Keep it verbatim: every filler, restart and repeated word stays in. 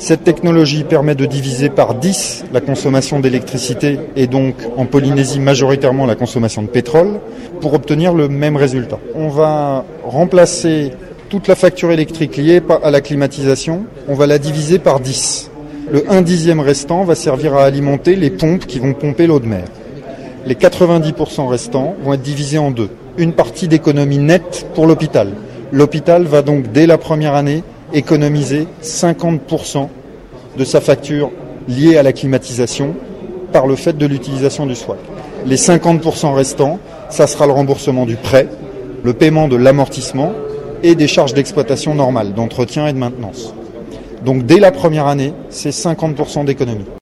Cette technologie permet de diviser par dix la consommation d'électricité et donc en Polynésie majoritairement la consommation de pétrole pour obtenir le même résultat. On va remplacer toute la facture électrique liée à la climatisation, on va la diviser par dix. Le un dixième restant va servir à alimenter les pompes qui vont pomper l'eau de mer. Les quatre-vingt-dix pour cent restants vont être divisés en deux. Une partie d'économie nette pour l'hôpital. L'hôpital va donc dès la première année économiser cinquante pour cent de sa facture liée à la climatisation par le fait de l'utilisation du S W A C. Les cinquante pour cent restants, ça sera le remboursement du prêt, le paiement de l'amortissement et des charges d'exploitation normales, d'entretien et de maintenance. Donc dès la première année, c'est cinquante pour cent d'économie.